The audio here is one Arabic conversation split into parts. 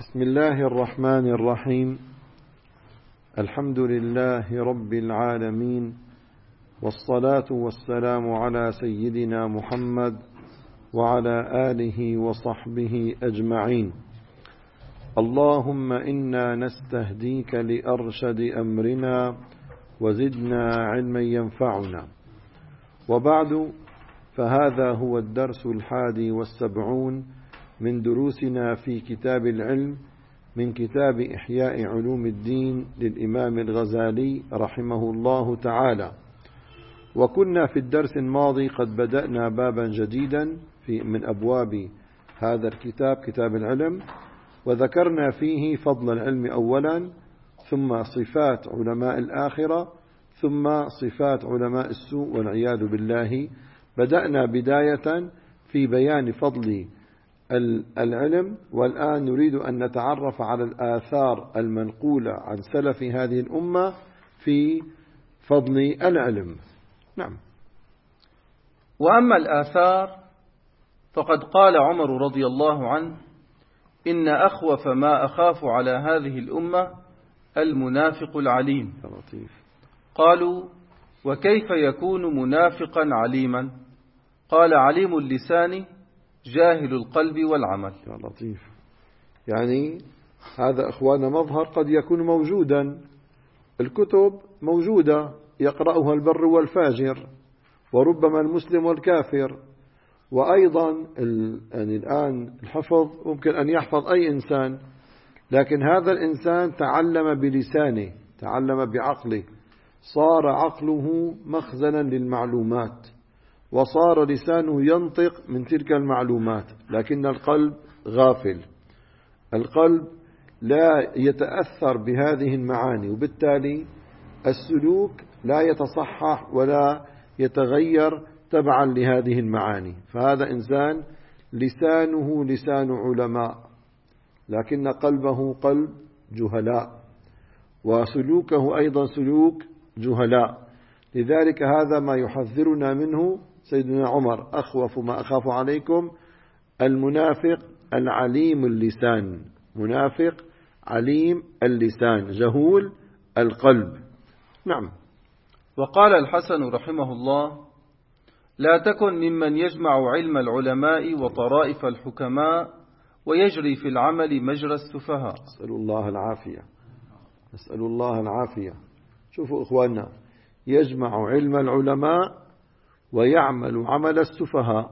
بسم الله الرحمن الرحيم. الحمد لله رب العالمين، والصلاة والسلام على سيدنا محمد وعلى آله وصحبه أجمعين. اللهم إنا نستهديك لأرشد أمرنا وزدنا علما ينفعنا. وبعد، فهذا هو الدرس 71 من دروسنا في كتاب العلم من كتاب إحياء علوم الدين للإمام الغزالي رحمه الله تعالى. وكنا في الدرس الماضي قد بدأنا بابا جديدا من أبواب هذا الكتاب، كتاب العلم، وذكرنا فيه فضل العلم أولا، ثم صفات علماء الآخرة، ثم صفات علماء السوء والعياذ بالله. بدأنا بداية في بيان فضل العلم، والآن نريد أن نتعرف على الآثار المنقولة عن سلف هذه الأمة في فضل العلم. نعم. وأما الآثار فقد قال عمر رضي الله عنه: إن أخوف ما أخاف على هذه الأمة المنافق العليم. قالوا: وكيف يكون منافقا عليما؟ قال: عليم اللسان جاهل القلب والعمل. يا لطيف. يعني هذا إخوانا مظهر قد يكون موجودا، الكتب موجودة يقرأها البر والفاجر، وربما المسلم والكافر، وأيضا يعني الآن الحفظ ممكن أن يحفظ أي إنسان، لكن هذا الإنسان تعلم بلسانه، تعلم بعقله، صار عقله مخزنا للمعلومات، وصار لسانه ينطق من تلك المعلومات، لكن القلب غافل، القلب لا يتأثر بهذه المعاني، وبالتالي السلوك لا يتصحح ولا يتغير تبعا لهذه المعاني. فهذا إنسان لسانه لسان علماء، لكن قلبه قلب جهلاء، وسلوكه أيضا سلوك جهلاء. لذلك هذا ما يحذرنا منه سيدنا عمر: أخوف ما أخاف عليكم المنافق العليم اللسان. منافق عليم اللسان جهول القلب. نعم. وقال الحسن رحمه الله: لا تكن ممن يجمع علم العلماء وطرائف الحكماء ويجري في العمل مجرى السفهاء. نسأل الله العافية، نسأل الله العافية. شوفوا إخواننا، يجمع علم العلماء ويعمل عمل السفهاء.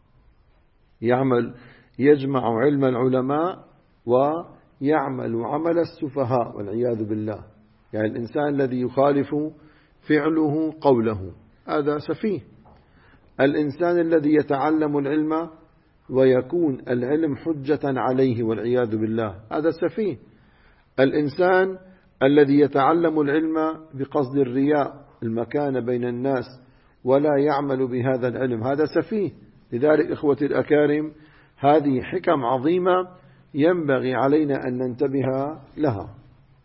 يجمع علم العلماء ويعمل عمل السفهاء والعياذ بالله. يعني الإنسان الذي يخالف فعله قوله هذا سفيه. الإنسان الذي يتعلم العلم ويكون العلم حجة عليه والعياذ بالله هذا سفيه. الإنسان الذي يتعلم العلم بقصد الرياء، المكانة بين الناس، ولا يعمل بهذا العلم هذا سفيه. لذلك إخوتي الأكارم، هذه حكم عظيمة ينبغي علينا أن ننتبه لها.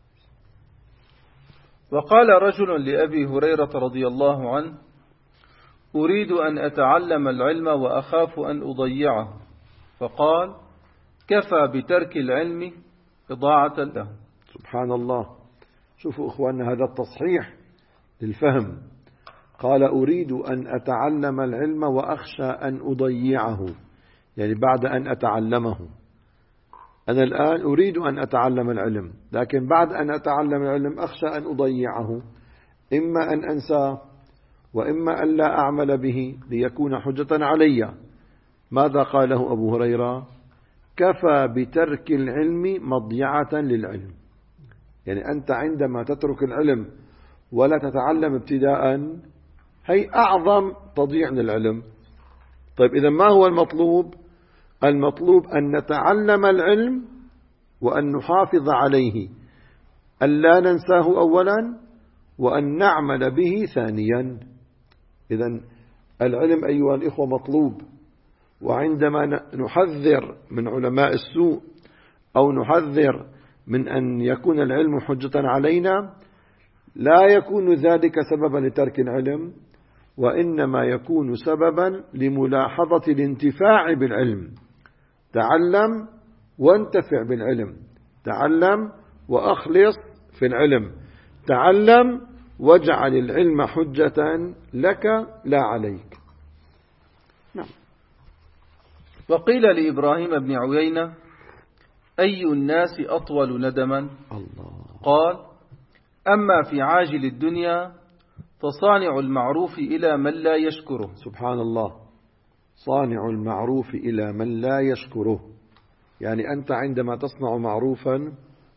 وقال رجل لأبي هريرة رضي الله عنه: أريد أن أتعلم العلم وأخاف أن أضيعه. فقال: كفى بترك العلم إضاعة له. سبحان الله. شوفوا إخواننا، هذا التصحيح للفهم. قال: أريد أن أتعلم العلم وأخشى أن أضيعه، يعني بعد أن أتعلمه. أنا الآن أريد أن أتعلم العلم، لكن بعد أن أتعلم العلم أخشى أن أضيعه، إما أن أنساه وإما أن لا أعمل به ليكون حجة علي. ماذا قاله أبو هريرة؟ كفى بترك العلم مضيعة للعلم. يعني أنت عندما تترك العلم ولا تتعلم ابتداء، هي أعظم تضييع للعلم. طيب إذا ما هو المطلوب؟ المطلوب أن نتعلم العلم وأن نحافظ عليه، أن لا ننساه أولا، وأن نعمل به ثانيا. إذا العلم أيها الإخوة مطلوب. وعندما نحذر من علماء السوء أو نحذر من أن يكون العلم حجة علينا، لا يكون ذلك سببا لترك العلم، وإنما يكون سببا لملاحظة الانتفاع بالعلم. تعلم وانتفع بالعلم، تعلم وأخلص في العلم. تعلم واجعل العلم حجة لك لا عليك. نعم. وقيل لإبراهيم بن عيينة: أي الناس أطول ندما؟ الله. قال: أما في عاجل الدنيا فصانع المعروف إلى من لا يشكره. سبحان الله. صانع المعروف إلى من لا يشكره، يعني أنت عندما تصنع معروفا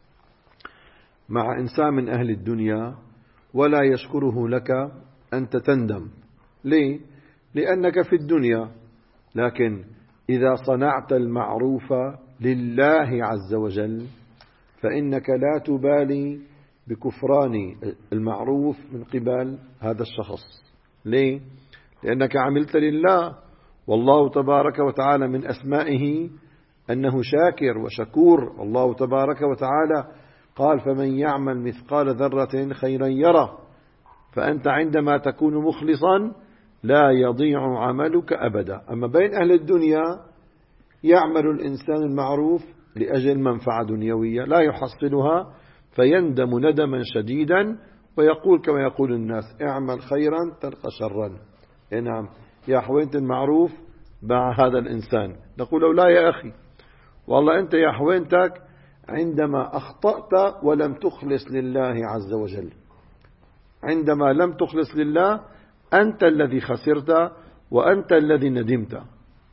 مع إنسان من أهل الدنيا ولا يشكره لك أنت تندم. ليه؟ لأنك في الدنيا. لكن إذا صنعت المعروف لله عز وجل فإنك لا تبالي بكفران المعروف من قبل هذا الشخص. ليه؟ لأنك عملت لله، والله تبارك وتعالى من أسمائه أنه شاكر وشكور. الله تبارك وتعالى قال: فمن يعمل مثقال ذرة خيرا يره. فأنت عندما تكون مخلصا لا يضيع عملك أبدا. أما بين أهل الدنيا يعمل الإنسان المعروف لأجل منفعة دنيوية لا يحصلها فيندم ندما شديدا ويقول كما يقول الناس: اعمل خيرا تلقى شرا. نعم، يا حوينة المعروف مع هذا الإنسان. نقول له: لا يا أخي، والله أنت يا حوينتك عندما أخطأت ولم تخلص لله عز وجل. عندما لم تخلص لله أنت الذي خسرت وأنت الذي ندمت.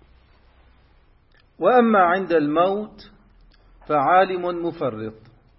وأما عند الموت فعالم مفرط.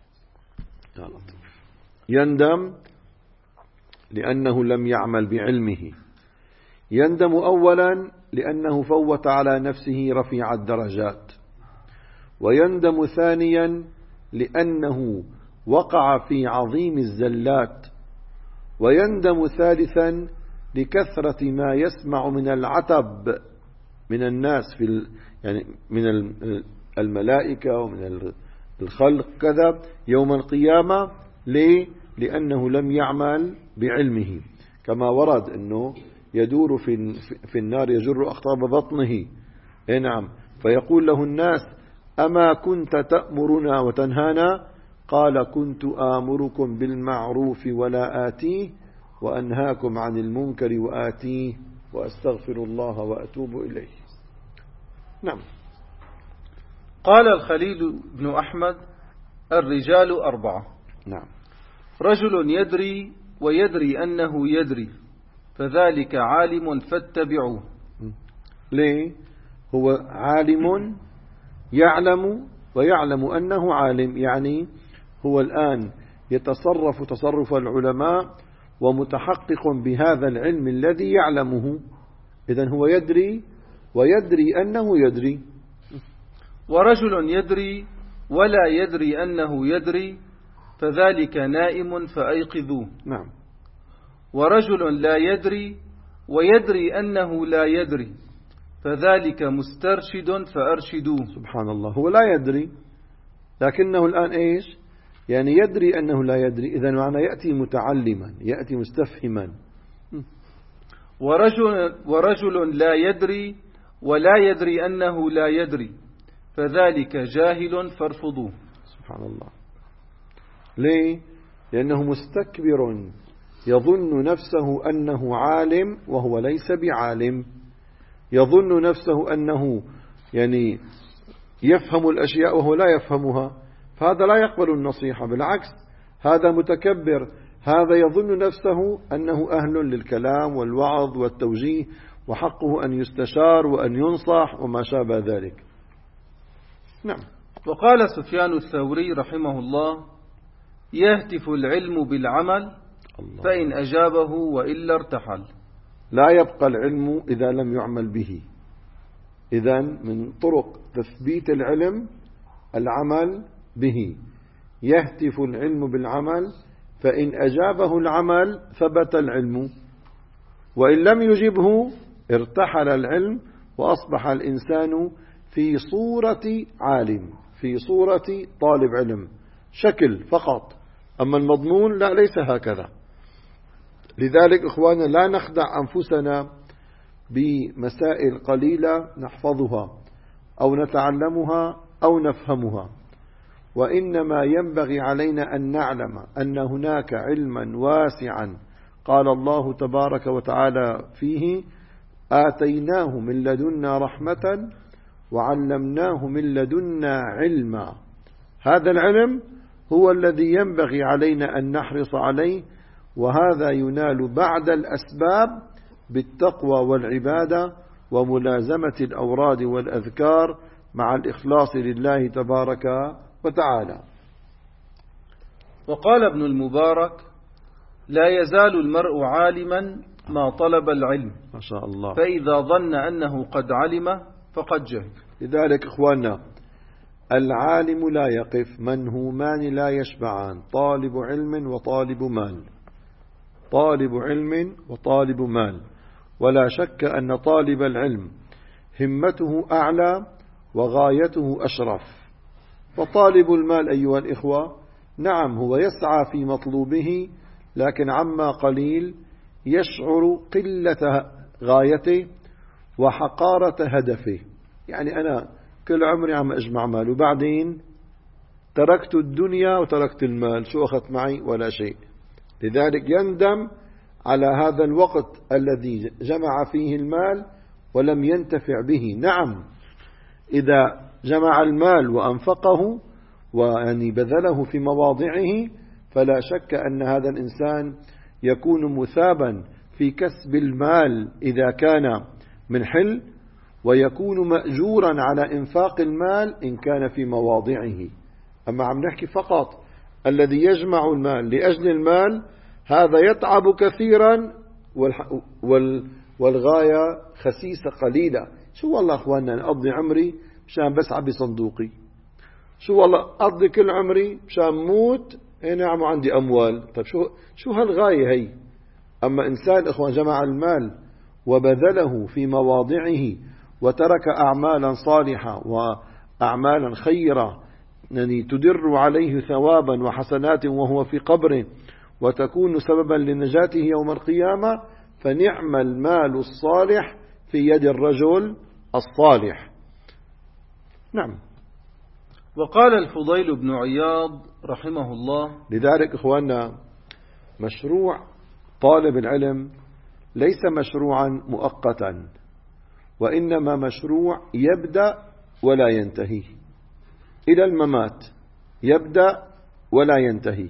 يندم لأنه لم يعمل بعلمه. يندم أولا لأنه فوت على نفسه رفيع الدرجات، ويندم ثانيا لأنه وقع في عظيم الزلات، ويندم ثالثا لكثرة ما يسمع من العتب من الناس يعني من الملائكة ومن الخلق كذا يوم القيامة. ليه؟ لأنه لم يعمل بعلمه، كما ورد أنه يدور في النار يجر أخطاب بطنه. نعم، فيقول له الناس: أما كنت تأمرنا وتنهانا؟ قال: كنت آمركم بالمعروف ولا آتيه، وأنهاكم عن المنكر وآتيه، وأستغفر الله وأتوب إليه. نعم. قال الخليل بن أحمد: الرجال أربعة. نعم. رجل يدري ويدري أنه يدري، فذلك عالم فاتبعوه. ليه؟ هو عالم يعلم ويعلم أنه عالم، يعني هو الآن يتصرف تصرف العلماء ومتحقق بهذا العلم الذي يعلمه. إذن هو يدري ويدري أنه يدري. ورجل يدري ولا يدري أنه يدري، فذلك نائم فأيقظوه. نعم. ورجل لا يدري ويدري أنه لا يدري، فذلك مسترشد فأرشدوه. سبحان الله. هو لا يدري لكنه الآن إيش؟ يعني يدري أنه لا يدري. إذن معنى يأتي متعلما، يأتي مستفهما. ورجل لا يدري ولا يدري أنه لا يدري، فذلك جاهل فارفضوه. سبحان الله. ليه؟ لأنه مستكبر يظن نفسه أنه عالم وهو ليس بعالم. يظن نفسه أنه يعني يفهم الأشياء وهو لا يفهمها، فهذا لا يقبل النصيحة، بالعكس هذا متكبر. هذا يظن نفسه أنه أهل للكلام والوعظ والتوجيه، وحقه أن يستشار وأن ينصح وما شابه ذلك. نعم. وقال سفيان الثوري رحمه الله: يهتف العلم بالعمل فإن أجابه وإلا ارتحل. لا يبقى العلم إذا لم يعمل به. إذن من طرق تثبيت العلم العمل به. يهتف العلم بالعمل، فإن أجابه العمل ثبت العلم، وإن لم يجبه ارتحل العلم، وأصبح الإنسان في صورة عالم، في صورة طالب علم، شكل فقط. أما المضمون لا، ليس هكذا. لذلك إخوانا لا نخدع أنفسنا بمسائل قليلة نحفظها أو نتعلمها أو نفهمها، وإنما ينبغي علينا أن نعلم أن هناك علما واسعا قال الله تبارك وتعالى فيه آتيناه من لدنا رحمة وعلمناه من لدنا علما. هذا العلم هو الذي ينبغي علينا أن نحرص عليه، وهذا ينال بعد الأسباب بالتقوى والعبادة وملازمة الأوراد والأذكار مع الإخلاص لله تبارك وتعالى. وقال ابن المبارك: لا يزال المرء عالما ما طلب العلم، ما شاء الله، فإذا ظن أنه قد علم فقد جهل. لذلك إخواننا العالم لا يقف، منهومان لا يشبعان، طالب علم وطالب مال، طالب علم وطالب مال. ولا شك أن طالب العلم همته أعلى وغايته أشرف، وطالب المال أيها الإخوة نعم هو يسعى في مطلوبه، لكن عما قليل يشعر قلة غايته وحقارة هدفه. يعني أنا كل عمري عم أجمع مال وبعدين تركت الدنيا وتركت المال، شو أخذت معي؟ ولا شيء. لذلك يندم على هذا الوقت الذي جمع فيه المال ولم ينتفع به. نعم إذا جمع المال وأنفقه ويعني بذله في مواضعه فلا شك أن هذا الإنسان يكون مثابا في كسب المال إذا كان من حل، ويكون مأجورا على إنفاق المال إن كان في مواضعه. أما عم نحكي فقط الذي يجمع المال لأجل المال هذا يتعب كثيرا والغاية خسيسة قليلة. شو والله أخواننا نقضي عمري مشان بس عبي صندوقي، شو والله أقضي كل عمري مشان موت نعم عندي أموال. طيب شو هالغاية هي؟ أما إنسان إخوان جمع المال وبذله في مواضعه وترك أعمالا صالحة وأعمالا خيرة يعني تدر عليه ثوابا وحسنات وهو في قبره وتكون سببا لنجاته يوم القيامة، فنعم المال الصالح في يد الرجل الصالح. نعم. وقال الفضيل بن عياض رحمه الله: لذلك إخواننا مشروع طالب العلم ليس مشروعا مؤقتا، وإنما مشروع يبدأ ولا ينتهي إلى الممات، يبدأ ولا ينتهي.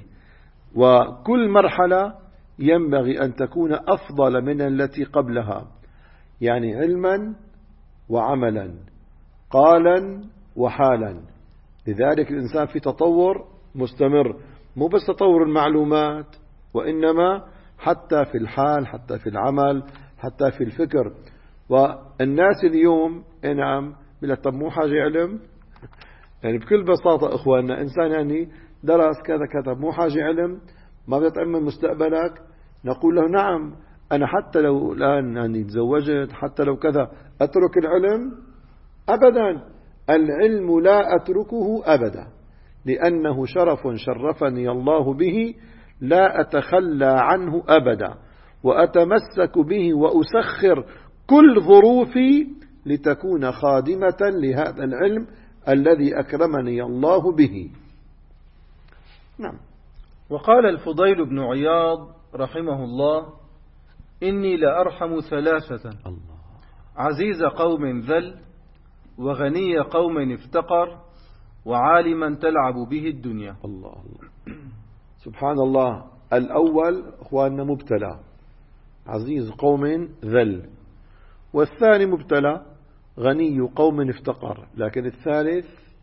وكل مرحلة ينبغي أن تكون أفضل من التي قبلها، يعني علما وعملا، قالا وحالا. لذلك الإنسان في تطور مستمر، مو بس تطور المعلومات وإنما حتى في الحال، حتى في العمل، حتى في الفكر. والناس اليوم نعم بلا طب مو حاجة علم، يعني بكل بساطة إخواننا إنسان يعني درس كذا كذا مو حاجة علم، ما بتأمن مستقبلك. نقول له نعم أنا حتى لو الآن يعني تزوجت حتى لو كذا أترك العلم؟ أبدا، العلم لا أتركه أبدا، لأنه شرف شرفني الله به لا أتخلى عنه أبدا، وأتمسك به وأسخر كل ظروفي لتكون خادمة لهذا العلم الذي أكرمني الله به. نعم. وقال الفضيل بن عياض رحمه الله: إني لأرحم ثلاثة: عزيز قوم ذل، وغني قوم افتقر، وعالما تلعب به الدنيا. الله سبحان الله. الأول أخواننا مبتلى عزيز قوم ذل، والثاني مبتلى غني قوم افتقر، لكن الثالث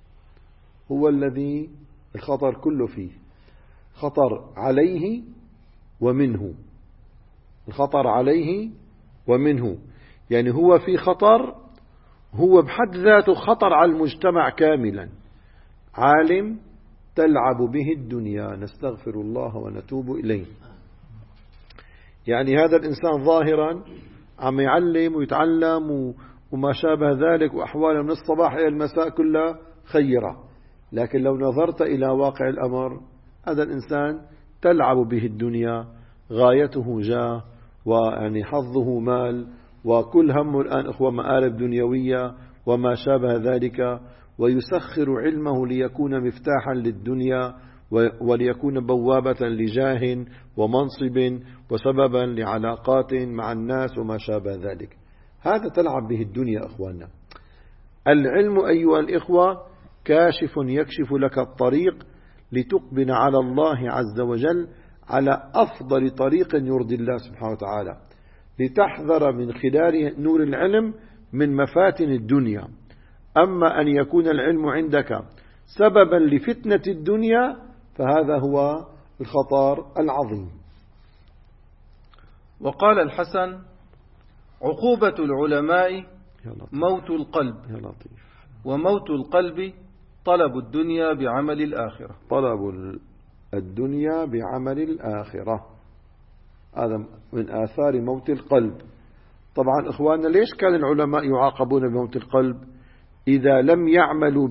هو الذي الخطر كله فيه، خطر عليه ومنه، الخطر عليه ومنه، يعني هو في خطر، هو بحد ذاته خطر على المجتمع كاملا. عالم تلعب به الدنيا، نستغفر الله ونتوب إليه. يعني هذا الإنسان ظاهرا عم يعلم ويتعلم وما شابه ذلك، وأحواله من الصباح إلى المساء كلها خيرة، لكن لو نظرت إلى واقع الأمر هذا الإنسان تلعب به الدنيا، غايته جاه ويعني حظه مال، وكل همه الآن إخوة مآرب دنيوية وما شابه ذلك، ويسخر علمه ليكون مفتاحا للدنيا وليكون بوابة لجاه ومنصب وسببا لعلاقات مع الناس وما شابه ذلك. هذا تلعب به الدنيا أخواننا. العلم أيها الإخوة كاشف يكشف لك الطريق لتقبل على الله عز وجل على أفضل طريق يرضي الله سبحانه وتعالى، لتحذر من خلال نور العلم من مفاتن الدنيا. أما أن يكون العلم عندك سببا لفتنة الدنيا فهذا هو الخطر العظيم. وقال الحسن: عقوبة العلماء موت القلب، وموت القلب طلب الدنيا بعمل الآخرة. طلب الدنيا بعمل الآخرة، هذا من آثار موت القلب. طبعا إخواننا ليش كان العلماء يعاقبون بموت القلب؟ إذا لم يعملوا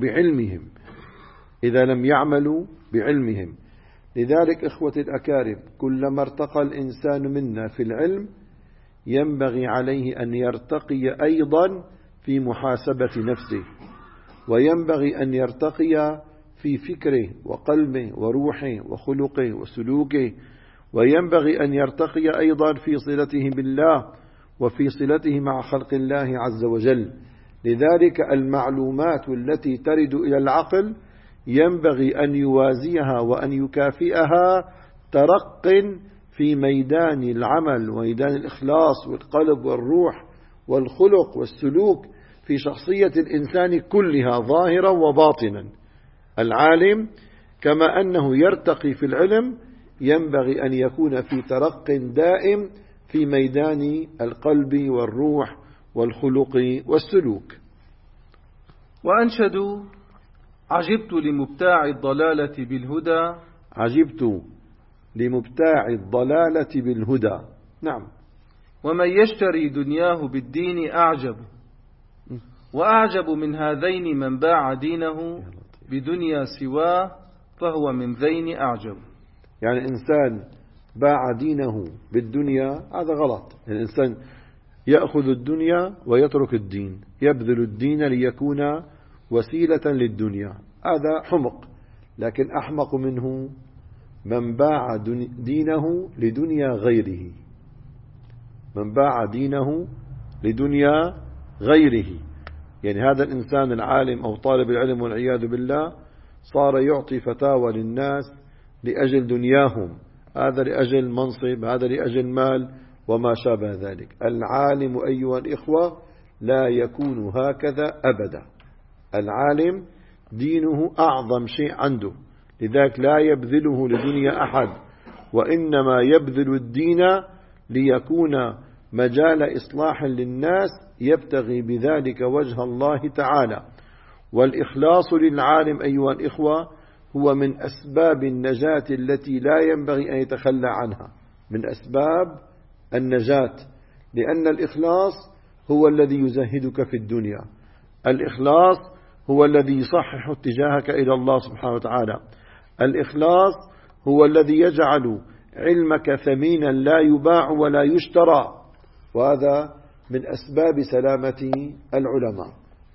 بعلمهم. لذلك إخوتي الأكارم، كلما ارتقى الإنسان منا في العلم ينبغي عليه أن يرتقي أيضا في محاسبة نفسه، وينبغي أن يرتقي في فكره وقلبه وروحه وخلقه وسلوكه، وينبغي أن يرتقي أيضا في صلته بالله وفي صلته مع خلق الله عز وجل. لذلك المعلومات التي ترد إلى العقل ينبغي أن يوازيها وأن يكافئها ترق في ميدان العمل وميدان الإخلاص والقلب والروح والخلق والسلوك في شخصية الإنسان كلها ظاهرا وباطنا. العالم كما أنه يرتقي في العلم ينبغي أن يكون في ترق دائم في ميدان القلب والروح والخلق والسلوك. وأنشدوا: عجبت لمبتاع الضلالة بالهدى. عجبت لمبتاع الضلالة بالهدى. نعم. ومن يشتري دنياه بالدين أعجب، وأعجب من هذين من باع دينه بدنيا سواه فهو من ذين أعجب. يعني الإنسان باع دينه بالدنيا، هذا غلط. الإنسان يأخذ الدنيا ويترك الدين، يبذل الدين ليكون وسيلة للدنيا، هذا حمق. لكن أحمق منه من باع دينه لدنيا غيره، من باع دينه لدنيا غيره. يعني هذا الإنسان العالم أو طالب العلم والعياذ بالله صار يعطي فتاوى للناس لأجل دنياهم، هذا لأجل منصب، هذا لأجل مال وما شابه ذلك. العالم أيها الإخوة لا يكون هكذا أبدا. العالم دينه أعظم شيء عنده، لذلك لا يبذله لدنيا أحد، وإنما يبذل الدين ليكون مجال إصلاح للناس يبتغي بذلك وجه الله تعالى. والإخلاص للعالم أيها الإخوة هو من أسباب النجاة التي لا ينبغي أن يتخلى عنها، من أسباب النجاة، لأن الإخلاص هو الذي يزهدك في الدنيا، الإخلاص هو الذي يصحح اتجاهك إلى الله سبحانه وتعالى، الإخلاص هو الذي يجعل علمك ثمينا لا يباع ولا يشترى، وهذا من أسباب سلامة العلماء.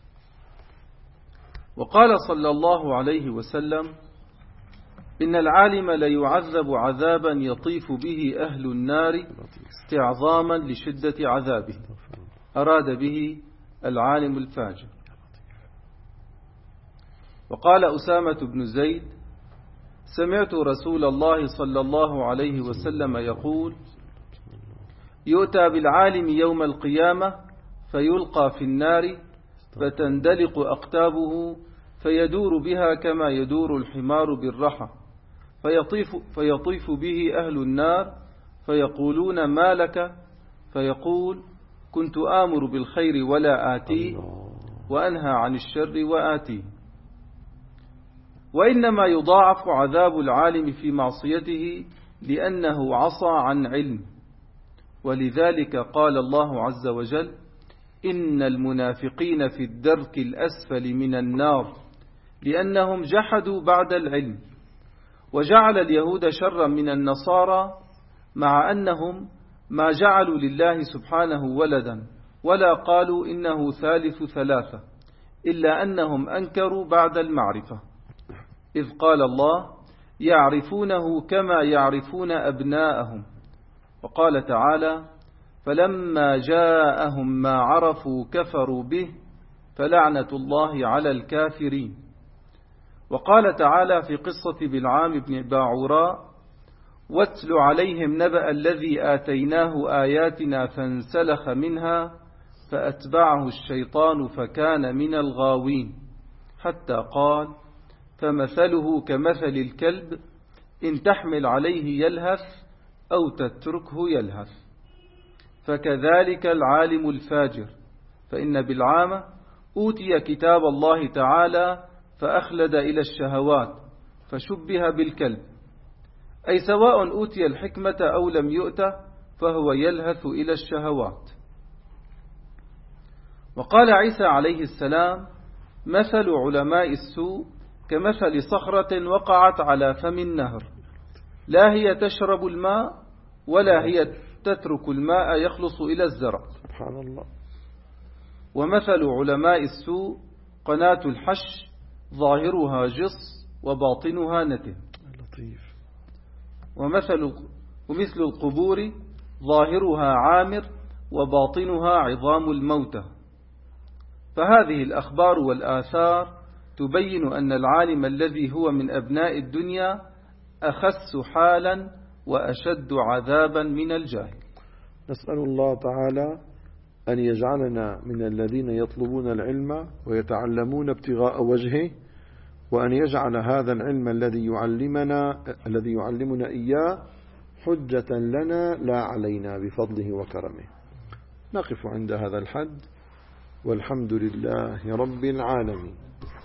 وقال صلى الله عليه وسلم: إن العالم ليعذب عذابا يطيف به أهل النار استعظاما لشدة عذابه. أراد به العالم الفاجر. وقال أسامة بن زيد: سمعت رسول الله صلى الله عليه وسلم يقول: يؤتى بالعالم يوم القيامة فيلقى في النار فتندلق أقتابه فيدور بها كما يدور الحمار بالرحى، فيطيف به أهل النار فيقولون: ما لك؟ فيقول: كنت آمر بالخير ولا آتيه، وأنهى عن الشر وآتيه. وإنما يضاعف عذاب العالم في معصيته لأنه عصى عن علم. ولذلك قال الله عز وجل: إن المنافقين في الدرك الأسفل من النار لأنهم جحدوا بعد العلم. وجعل اليهود شرا من النصارى مع أنهم ما جعلوا لله سبحانه ولدا ولا قالوا إنه ثالث ثلاثة، إلا أنهم أنكروا بعد المعرفة، إذ قال الله: يعرفونه كما يعرفون أبناءهم. وقال تعالى: فلما جاءهم ما عرفوا كفروا به فلعنة الله على الكافرين. وقال تعالى في قصة بلعام بن باعوراء: واتل عليهم نبأ الذي آتيناه آياتنا فانسلخ منها فأتبعه الشيطان فكان من الغاوين، حتى قال: فمثله كمثل الكلب إن تحمل عليه يلهث أو تتركه يلهث. فكذلك العالم الفاجر، فإن بلعام أوتي كتاب الله تعالى فأخلد إلى الشهوات فشبه بالكلب، أي سواء أوتي الحكمة أو لم يؤته فهو يلهث إلى الشهوات. وقال عيسى عليه السلام: مثل علماء السوء كمثل صخرة وقعت على فم النهر، لا هي تشرب الماء ولا هي تترك الماء يخلص إلى الزرع. سبحان الله. ومثل علماء السوء قناة الحش ظاهرها جص وباطنها نتن. لطيف. ومثل القبور ظاهرها عامر وباطنها عظام الموتى. فهذه الأخبار والآثار تبين أن العالم الذي هو من أبناء الدنيا أخس حالا وأشد عذابا من الجاهل. نسأل الله تعالى أن يجعلنا من الذين يطلبون العلم ويتعلمون ابتغاء وجهه، وأن يجعل هذا العلم الذي يعلمنا إياه حجة لنا لا علينا بفضله وكرمه. نقف عند هذا الحد، والحمد لله رب العالمين.